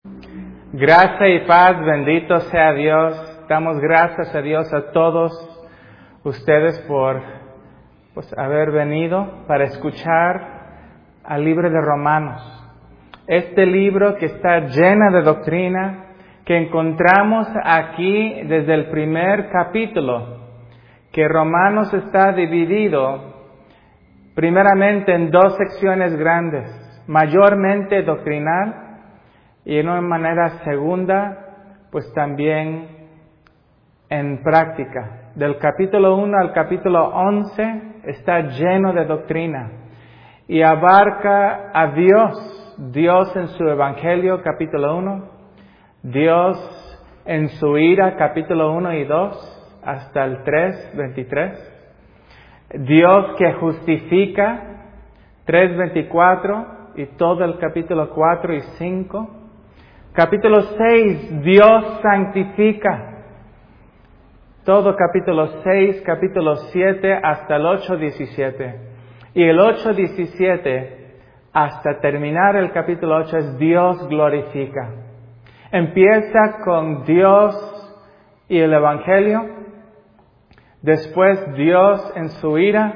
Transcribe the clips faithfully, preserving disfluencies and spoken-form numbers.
Gracia y paz, bendito sea Dios. Damos gracias a Dios a todos ustedes por pues, haber venido para escuchar al libro de Romanos. Este libro que está lleno de doctrina, que encontramos aquí desde el primer capítulo, que Romanos está dividido primeramente en dos secciones grandes, mayormente doctrinal, y en una manera segunda, pues también en práctica. Del capítulo uno al capítulo once está lleno de doctrina y abarca a Dios, Dios en su Evangelio, capítulo uno, Dios en su ira, capítulo uno y dos, hasta el tres, veintitrés, Dios que justifica, tres, veinticuatro, y todo el capítulo cuatro y cinco, capítulo seis, Dios santifica. Todo capítulo seis, capítulo siete, hasta el ocho, diecisiete. Y el ocho, diecisiete, hasta terminar el capítulo ocho, es Dios glorifica. Empieza con Dios y el Evangelio. Después Dios en su ira.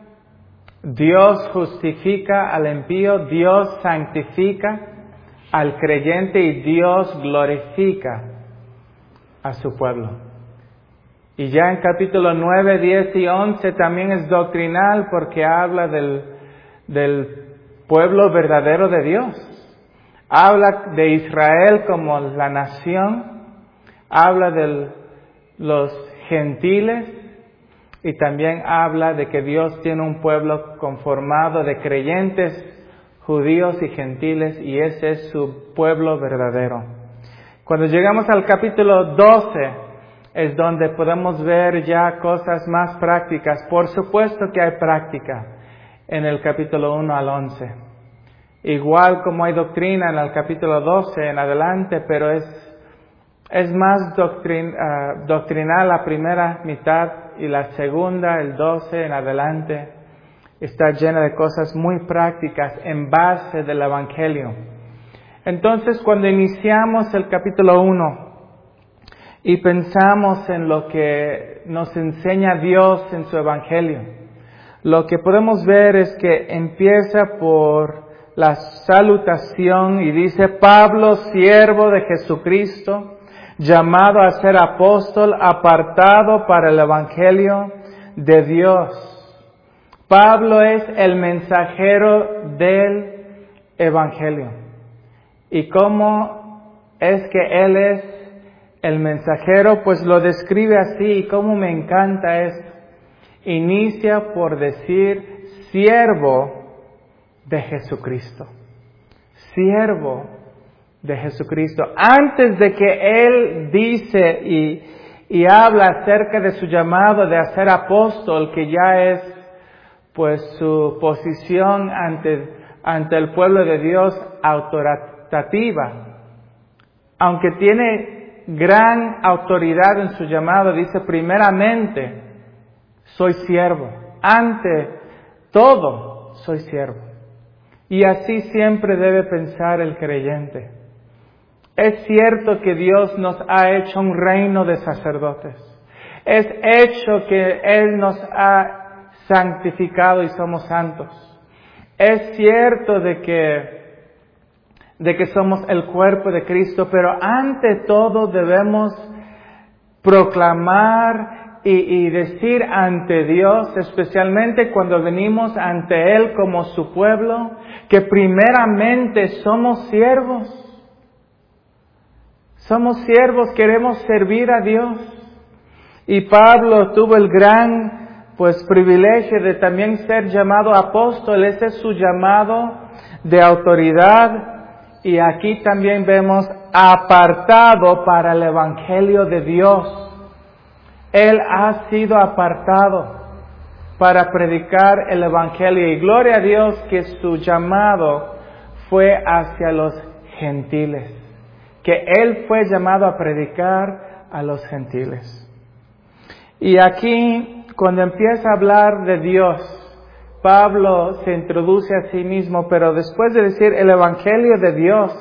Dios justifica al impío. Dios santifica al creyente y Dios glorifica a su pueblo. Y ya en capítulo nueve, diez y once también es doctrinal porque habla del, del pueblo verdadero de Dios. Habla de Israel como la nación, habla de los gentiles y también habla de que Dios tiene un pueblo conformado de creyentes judíos y gentiles, y ese es su pueblo verdadero. Cuando llegamos al capítulo doce, es donde podemos ver ya cosas más prácticas. Por supuesto que hay práctica en el capítulo uno al once. Igual como hay doctrina en el capítulo doce en adelante, pero es, es más doctrin, uh, doctrinal la primera mitad, y la segunda, el doce en adelante, está llena de cosas muy prácticas en base del Evangelio. Entonces, cuando iniciamos el capítulo uno y pensamos en lo que nos enseña Dios en su Evangelio, lo que podemos ver es que empieza por la salutación y dice: Pablo, siervo de Jesucristo, llamado a ser apóstol, apartado para el Evangelio de Dios. Pablo es el mensajero del Evangelio. ¿Y cómo es que él es el mensajero? Pues lo describe así, y cómo me encanta esto. Inicia por decir siervo de Jesucristo. Siervo de Jesucristo. Antes de que él dice y, y habla acerca de su llamado de ser apóstol, que ya es pues su posición ante, ante el pueblo de Dios autoritativa. Aunque tiene gran autoridad en su llamado, dice primeramente, soy siervo. Ante todo, soy siervo. Y así siempre debe pensar el creyente. Es cierto que Dios nos ha hecho un reino de sacerdotes. Es hecho que Él nos ha santificado y somos santos. Es cierto de que, de que somos el cuerpo de Cristo, pero ante todo debemos proclamar y, y decir ante Dios, especialmente cuando venimos ante Él como su pueblo, que primeramente somos siervos. Somos siervos, queremos servir a Dios. Y Pablo tuvo el gran pues privilegio de también ser llamado apóstol. Ese es su llamado de autoridad. Y aquí también vemos apartado para el Evangelio de Dios. Él ha sido apartado para predicar el Evangelio. Y gloria a Dios que su llamado fue hacia los gentiles. Que Él fue llamado a predicar a los gentiles. Y aquí, cuando empieza a hablar de Dios, Pablo se introduce a sí mismo, pero después de decir el Evangelio de Dios,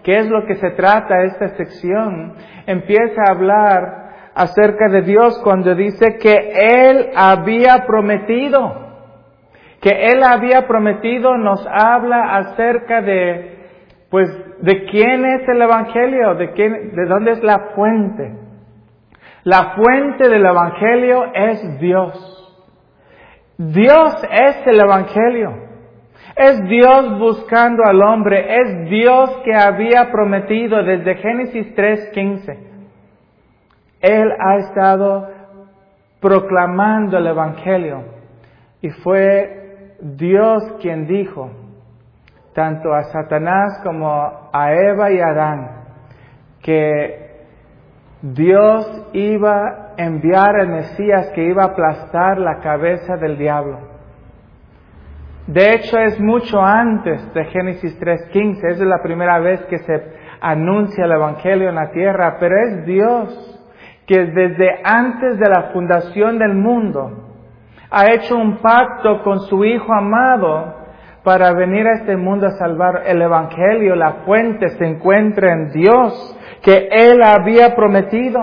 ¿Qué es lo que se trata esta sección? Empieza a hablar acerca de Dios cuando dice que Él había prometido. Que Él había prometido nos habla acerca de, pues, de quién es el Evangelio, de quién, de dónde es la fuente. La fuente del Evangelio es Dios. Dios es el Evangelio. Es Dios buscando al hombre. Es Dios que había prometido desde Génesis tres quince. Él ha estado proclamando el Evangelio. Y fue Dios quien dijo, tanto a Satanás como a Eva y a Adán, que Dios iba a enviar al Mesías que iba a aplastar la cabeza del diablo. De hecho, es mucho antes de Génesis tres quince. Esa es la primera vez que se anuncia el Evangelio en la tierra. Pero es Dios que desde antes de la fundación del mundo ha hecho un pacto con su Hijo amado para venir a este mundo a salvar. El Evangelio, la fuente, se encuentra en Dios, que Él había prometido.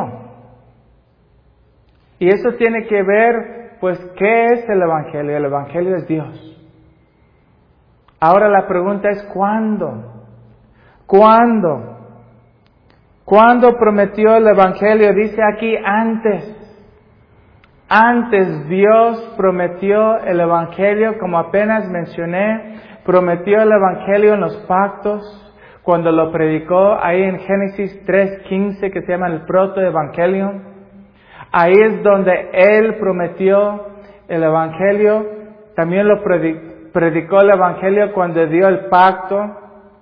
Y eso tiene que ver, pues, ¿qué es el Evangelio? El Evangelio es Dios. Ahora la pregunta es, ¿cuándo? ¿Cuándo? ¿Cuándo prometió el Evangelio? Dice aquí, antes. Antes Dios prometió el Evangelio, como apenas mencioné, prometió el Evangelio en los pactos, cuando lo predicó ahí en Génesis tres quince, que se llama el Proto-Evangelio. Ahí es donde Él prometió el Evangelio. También lo predicó el Evangelio cuando dio el pacto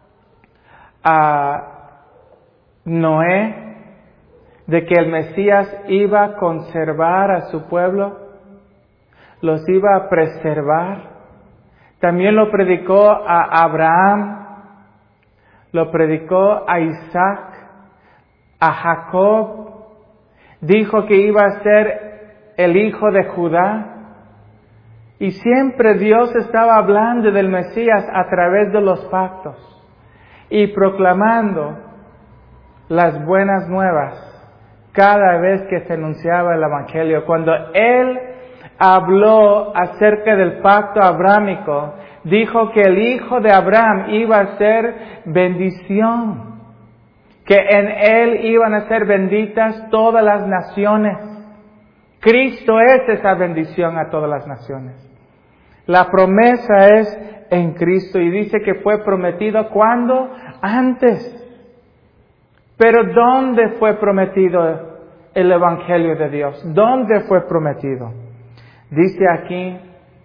a Noé, de que el Mesías iba a conservar a su pueblo, los iba a preservar. También lo predicó a Abraham, lo predicó a Isaac, a Jacob. Dijo que iba a ser el hijo de Judá. Y siempre Dios estaba hablando del Mesías a través de los pactos y proclamando las buenas nuevas cada vez que se anunciaba el Evangelio. Cuando Él habló acerca del pacto abrámico, dijo que el hijo de Abraham iba a ser bendición, que en Él iban a ser benditas todas las naciones. Cristo es esa bendición a todas las naciones. La promesa es en Cristo y dice que fue prometido ¿cuándo? Antes. Pero ¿dónde fue prometido el Evangelio de Dios? ¿Dónde fue prometido? Dice aquí,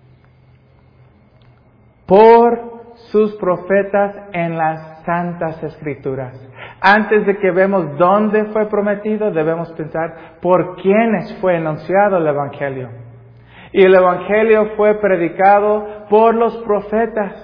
por sus profetas en las Santas Escrituras. Antes de que vemos dónde fue prometido, debemos pensar por quiénes fue anunciado el Evangelio. Y el Evangelio fue predicado por los profetas.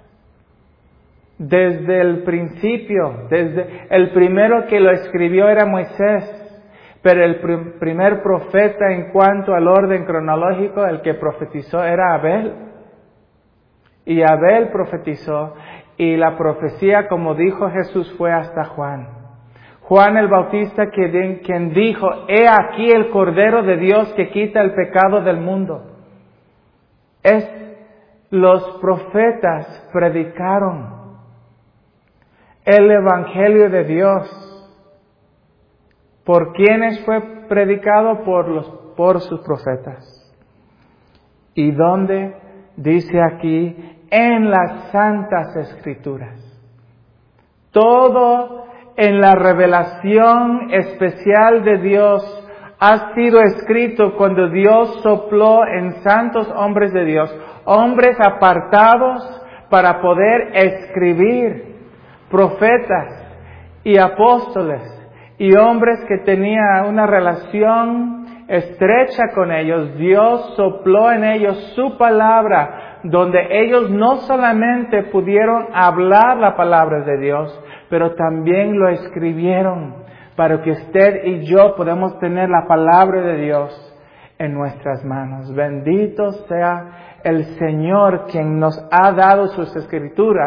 Desde el principio, desde el primero que lo escribió era Moisés, pero el pr- primer profeta en cuanto al orden cronológico, el que profetizó era Abel. Y Abel profetizó, y la profecía, como dijo Jesús, fue hasta Juan. Juan el Bautista, quien dijo, he aquí el Cordero de Dios que quita el pecado del mundo. Es, los profetas predicaron el Evangelio de Dios. ¿Por quiénes fue predicado? Por los, por sus profetas. ¿Y dónde? Dice aquí, en las Santas Escrituras. Todo en la revelación especial de Dios ha sido escrito cuando Dios sopló en santos hombres de Dios, hombres apartados para poder escribir, profetas y apóstoles y hombres que tenían una relación estrecha con ellos. Dios sopló en ellos su palabra, donde ellos no solamente pudieron hablar la palabra de Dios, pero también lo escribieron para que usted y yo podamos tener la palabra de Dios en nuestras manos. Bendito sea el Señor quien nos ha dado sus escrituras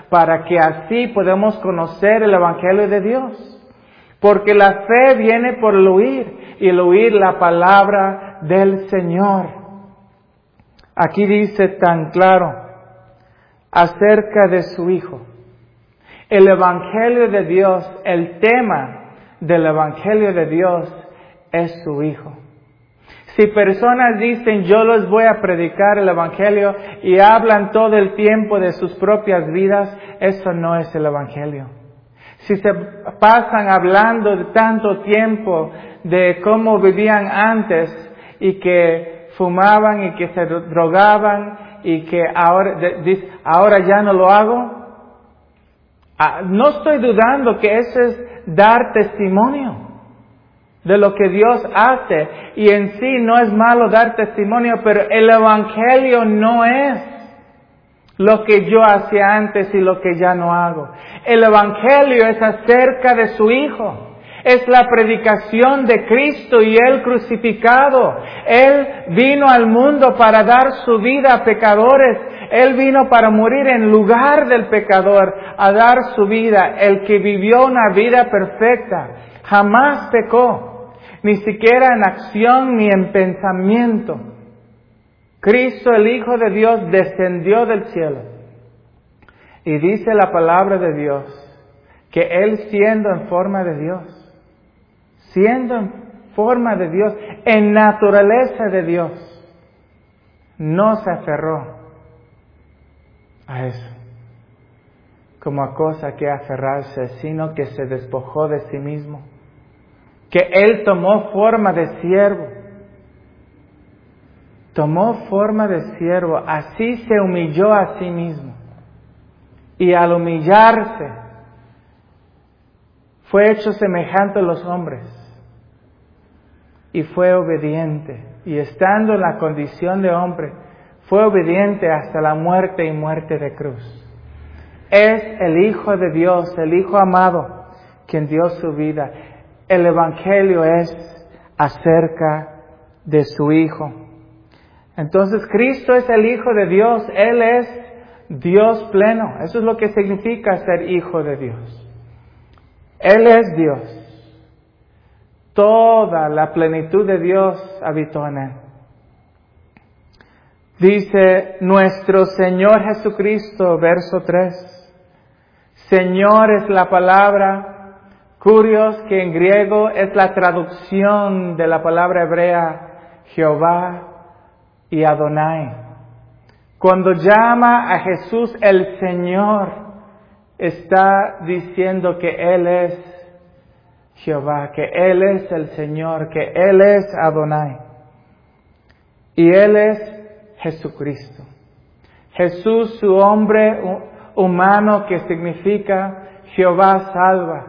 para que así podamos conocer el Evangelio de Dios. Porque la fe viene por el oír, y el oír la palabra del Señor. Aquí dice tan claro acerca de su Hijo. El Evangelio de Dios, el tema del Evangelio de Dios es su Hijo. Si personas dicen, yo les voy a predicar el Evangelio, y hablan todo el tiempo de sus propias vidas, eso no es el Evangelio. Si se pasan hablando de tanto tiempo de cómo vivían antes, y que fumaban y que se drogaban, y que ahora, dice, ahora ya no lo hago, no estoy dudando que eso es dar testimonio de lo que Dios hace, y en sí no es malo dar testimonio, pero el Evangelio no es lo que yo hacía antes y lo que ya no hago. El Evangelio es acerca de su Hijo. Es la predicación de Cristo y Él crucificado. Él vino al mundo para dar su vida a pecadores. Él vino para morir en lugar del pecador, a dar su vida. El que vivió una vida perfecta, jamás pecó, ni siquiera en acción ni en pensamiento. Cristo, el Hijo de Dios, descendió del cielo. Y dice la palabra de Dios que Él, siendo en forma de Dios, siendo en forma de Dios, en naturaleza de Dios, no se aferró a eso como a cosa que aferrarse, sino que se despojó de sí mismo, que Él tomó forma de siervo, tomó forma de siervo, así se humilló a sí mismo, y al humillarse fue hecho semejante a los hombres, y fue obediente, y estando en la condición de hombre, fue obediente hasta la muerte y muerte de cruz. Es el Hijo de Dios, el Hijo amado, quien dio su vida. El Evangelio es acerca de su Hijo. Entonces Cristo es el Hijo de Dios, Él es Dios pleno. Eso es lo que significa ser Hijo de Dios. Él es Dios. Toda la plenitud de Dios habitó en Él. Dice nuestro Señor Jesucristo, verso tres. Señor es la palabra, kurios, que en griego es la traducción de la palabra hebrea Jehová y Adonai. Cuando llama a Jesús el Señor, está diciendo que Él es Jehová, que Él es el Señor, que Él es Adonai. Y Él es Jesucristo. Jesús, su hombre humano, que significa Jehová salva.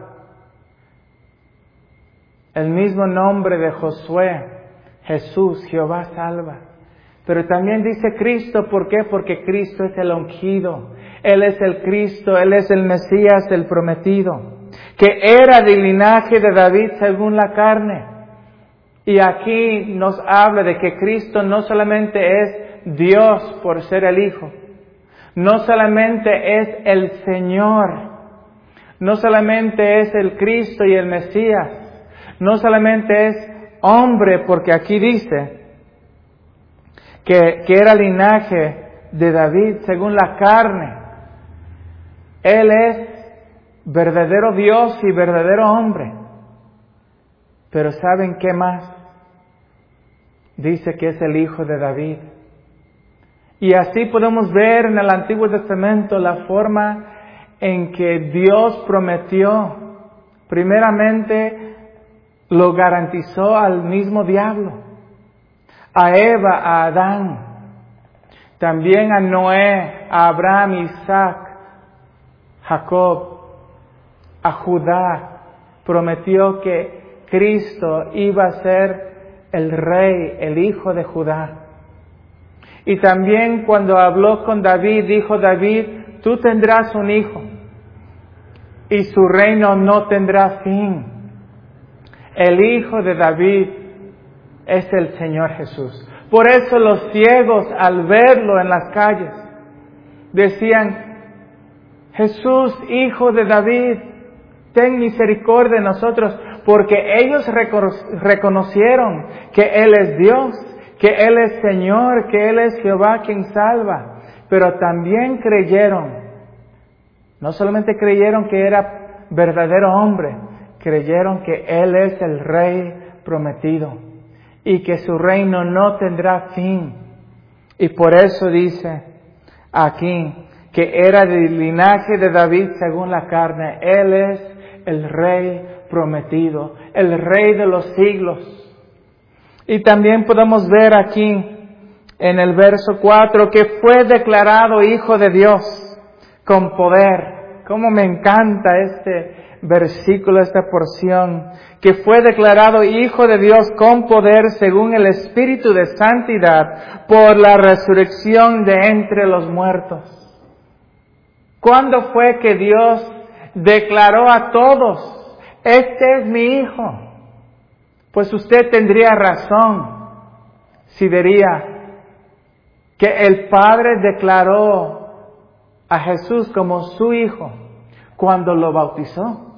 El mismo nombre de Josué, Jesús, Jehová salva. Pero también dice Cristo, ¿por qué? Porque Cristo es el ungido. Él es el Cristo, Él es el Mesías, el prometido, que era del linaje de David según la carne. Y aquí nos habla de que Cristo no solamente es Dios por ser el Hijo, no solamente es el Señor, no solamente es el Cristo y el Mesías, no solamente es hombre, porque aquí dice que, que era linaje de David según la carne. Él es verdadero Dios y verdadero hombre. Pero ¿saben qué más? Dice que es el Hijo de David. Y así podemos ver en el Antiguo Testamento la forma en que Dios prometió. Primeramente lo garantizó al mismo diablo, a Eva, a Adán, también a Noé, a Abraham, Isaac, Jacob, a Judá. Prometió que Cristo iba a ser el rey, el hijo de Judá. Y también cuando habló con David, dijo David, tú tendrás un hijo y su reino no tendrá fin. El hijo de David es el Señor Jesús. Por eso los ciegos, al verlo en las calles, decían, Jesús, hijo de David, ten misericordia de nosotros, porque ellos reconocieron que Él es Dios, que Él es Señor, que Él es Jehová quien salva, pero también creyeron, no solamente creyeron que era verdadero hombre, creyeron que Él es el Rey prometido y que su reino no tendrá fin. Y por eso dice aquí que era del linaje de David según la carne. Él es el Rey prometido, el Rey de los siglos. Y también podemos ver aquí en el verso cuatro que fue declarado Hijo de Dios con poder. Cómo me encanta este versículo, esta porción, que fue declarado Hijo de Dios con poder según el Espíritu de Santidad por la resurrección de entre los muertos. ¿Cuándo fue que Dios declaró a todos, este es mi Hijo? Pues usted tendría razón si diría que el Padre declaró a Jesús como su Hijo cuando lo bautizó.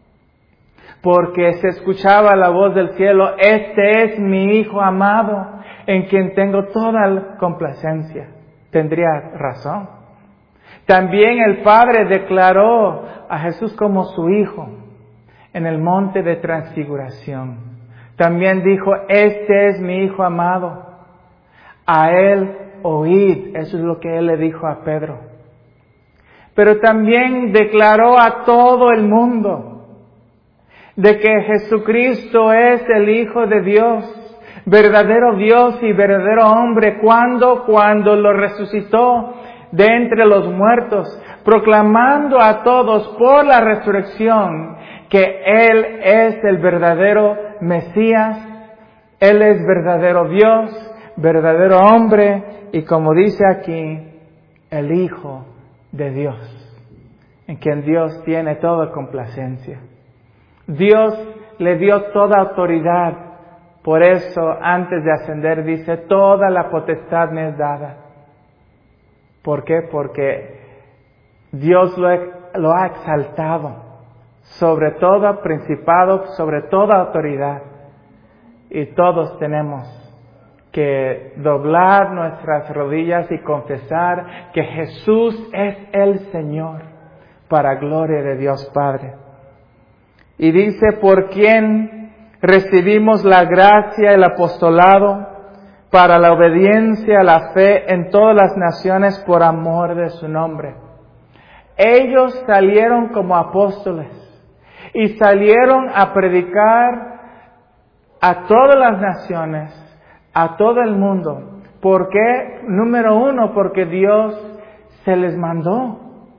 Porque se escuchaba la voz del cielo, este es mi Hijo amado, en quien tengo toda la complacencia. Tendría razón. También el Padre declaró a Jesús como su Hijo en el monte de transfiguración. También dijo, este es mi Hijo amado, a Él oíd. Eso es lo que Él le dijo a Pedro. Pero también declaró a todo el mundo de que Jesucristo es el Hijo de Dios, verdadero Dios y verdadero hombre. ¿Cuándo? Cuando lo resucitó de entre los muertos, proclamando a todos por la resurrección que Él es el verdadero Mesías, Él es verdadero Dios, verdadero hombre y, como dice aquí, el Hijo de Dios, en quien Dios tiene toda complacencia. Dios le dio toda autoridad, por eso antes de ascender dice, toda la potestad me es dada. ¿Por qué? Porque Dios lo, lo ha exaltado sobre todo principado, sobre toda autoridad. Y todos tenemos que doblar nuestras rodillas y confesar que Jesús es el Señor, para gloria de Dios Padre. Y dice, por quien recibimos la gracia, el apostolado, para la obediencia a la fe en todas las naciones por amor de su nombre. Ellos salieron como apóstoles y salieron a predicar a todas las naciones, a todo el mundo. ¿Por qué? Número uno, porque Dios se les mandó.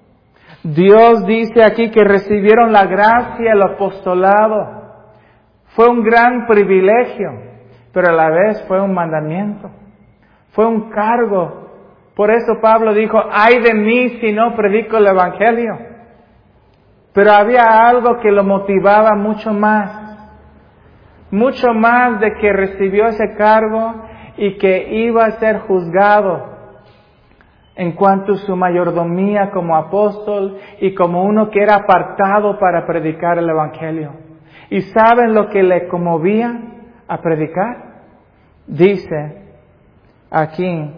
Dios dice aquí que recibieron la gracia, el apostolado. Fue un gran privilegio, pero a la vez fue un mandamiento. Fue un cargo. Por eso Pablo dijo, ay de mí si no predico el Evangelio. Pero había algo que lo motivaba mucho más. Mucho más de que recibió ese cargo y que iba a ser juzgado en cuanto a su mayordomía como apóstol y como uno que era apartado para predicar el Evangelio. ¿Y saben lo que le conmovía a predicar? Dice aquí,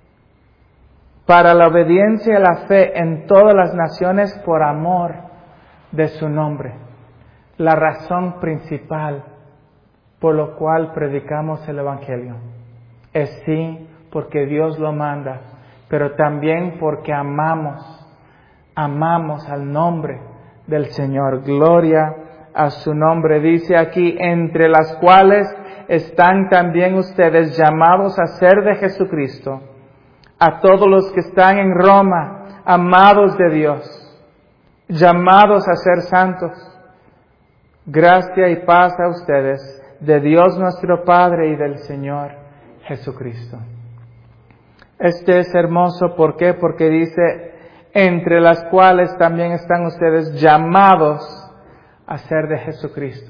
para la obediencia y la fe en todas las naciones por amor de su nombre. La razón principal por lo cual predicamos el Evangelio es sí, porque Dios lo manda, pero también porque amamos, amamos al nombre del Señor. Gloria a su nombre. Dice aquí, entre las cuales están también ustedes llamados a ser de Jesucristo, a todos los que están en Roma, amados de Dios, llamados a ser santos. Gracia y paz a ustedes, de Dios nuestro Padre y del Señor Jesucristo. Este es hermoso, ¿por qué? Porque dice, entre las cuales también están ustedes llamados a ser de Jesucristo.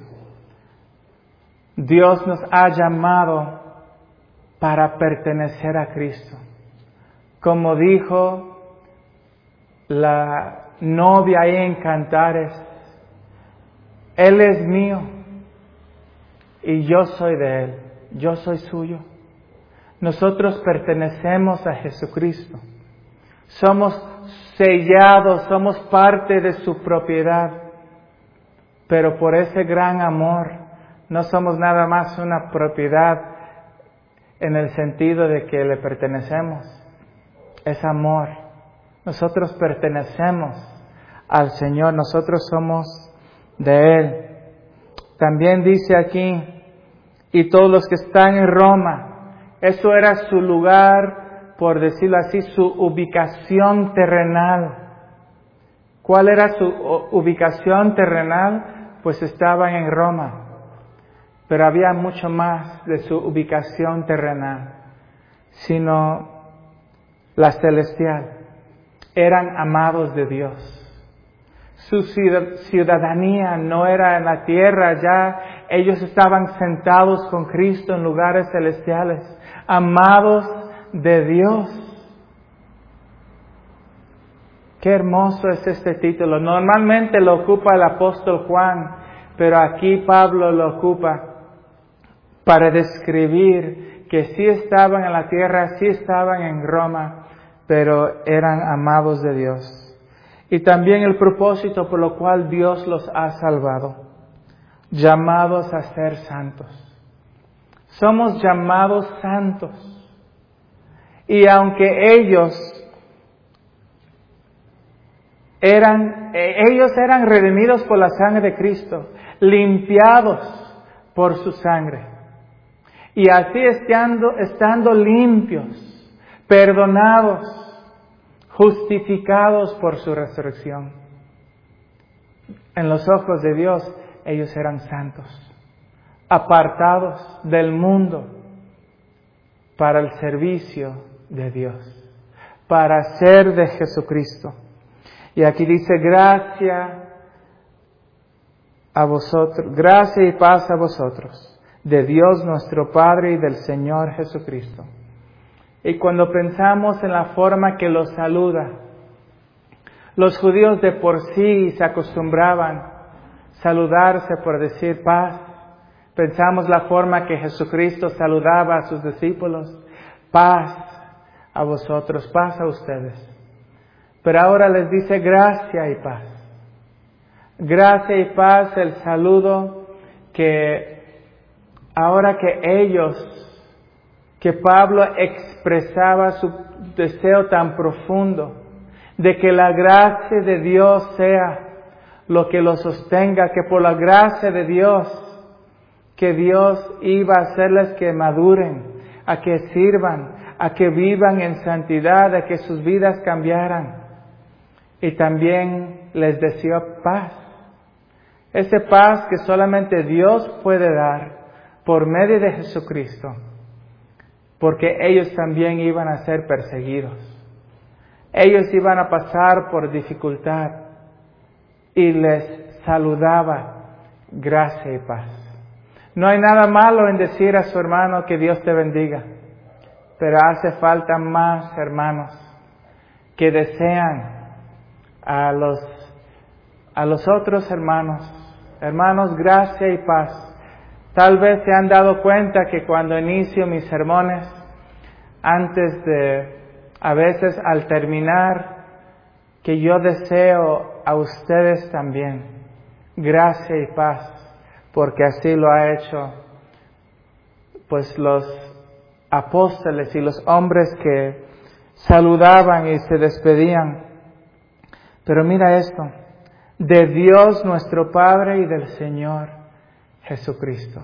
Dios nos ha llamado para pertenecer a Cristo. Como dijo la novia ahí en Cantares. Él es mío y yo soy de Él, yo soy suyo. Nosotros pertenecemos a Jesucristo. Somos sellados, somos parte de su propiedad. Pero por ese gran amor, no somos nada más una propiedad en el sentido de que le pertenecemos. Es amor. Nosotros pertenecemos al Señor, nosotros somos de Él. También dice aquí, y todos los que están en Roma, eso era su lugar, por decirlo así, su ubicación terrenal. ¿Cuál era su ubicación terrenal? Pues estaban en Roma. Pero había mucho más de su ubicación terrenal, sino la celestial. Eran amados de Dios. Su ciudadanía no era en la tierra, ya ellos estaban sentados con Cristo en lugares celestiales, amados de Dios. Qué hermoso es este título. Normalmente lo ocupa el apóstol Juan, pero aquí Pablo lo ocupa para describir que sí estaban en la tierra, sí estaban en Roma, pero eran amados de Dios. Y también el propósito por lo cual Dios los ha salvado, llamados a ser santos. Somos llamados santos. Y aunque ellos eran, ellos eran redimidos por la sangre de Cristo, limpiados por su sangre. Y así estando, estando limpios, perdonados, justificados por su resurrección. En los ojos de Dios, ellos eran santos, apartados del mundo para el servicio de Dios, para ser de Jesucristo. Y aquí dice, gracia a vosotros, gracia y paz a vosotros, de Dios nuestro Padre y del Señor Jesucristo. Y cuando pensamos en la forma que los saluda, los judíos de por sí se acostumbraban a saludarse por decir paz. Pensamos la forma que Jesucristo saludaba a sus discípulos, paz a vosotros, paz a ustedes. Pero ahora les dice gracia y paz. Gracia y paz, el saludo que ahora que ellos, que Pablo expresaba su deseo tan profundo de que la gracia de Dios sea lo que los sostenga, que por la gracia de Dios, que Dios iba a hacerles que maduren, a que sirvan, a que vivan en santidad, a que sus vidas cambiaran. Y también les deseó paz. Esa paz que solamente Dios puede dar por medio de Jesucristo. Porque ellos también iban a ser perseguidos. Ellos iban a pasar por dificultad. Y les saludaba gracia y paz. No hay nada malo en decir a su hermano que Dios te bendiga. Pero hace falta más hermanos que desean a los, a los otros hermanos. Hermanos, gracia y paz. Tal vez se han dado cuenta que cuando inicio mis sermones, antes de, a veces al terminar, que yo deseo a ustedes también gracia y paz, porque así lo ha hecho pues los apóstoles y los hombres que saludaban y se despedían. Pero mira esto, de Dios nuestro Padre y del Señor Jesucristo.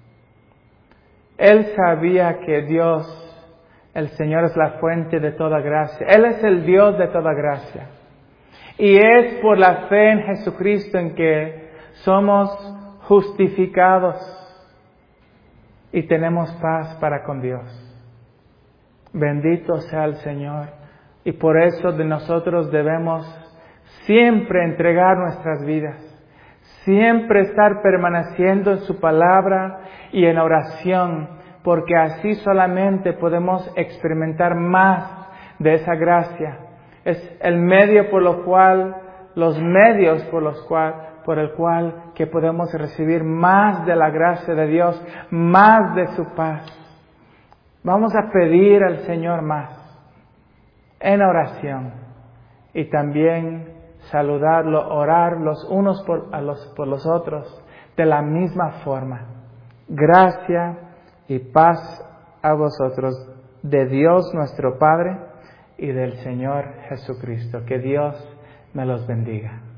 Él sabía que Dios, el Señor, es la fuente de toda gracia. Él es el Dios de toda gracia. Y es por la fe en Jesucristo en que somos justificados y tenemos paz para con Dios. Bendito sea el Señor. Y por eso de nosotros debemos siempre entregar nuestras vidas. Siempre estar permaneciendo en su palabra y en oración, porque así solamente podemos experimentar más de esa gracia. Es el medio por lo cual los medios por los cual, por el cual que podemos recibir más de la gracia de Dios, más de su paz. Vamos a pedir al Señor más en oración y también saludarlo, orar los unos por, a los, por los otros de la misma forma. Gracia y paz a vosotros de Dios nuestro Padre y del Señor Jesucristo. Que Dios me los bendiga.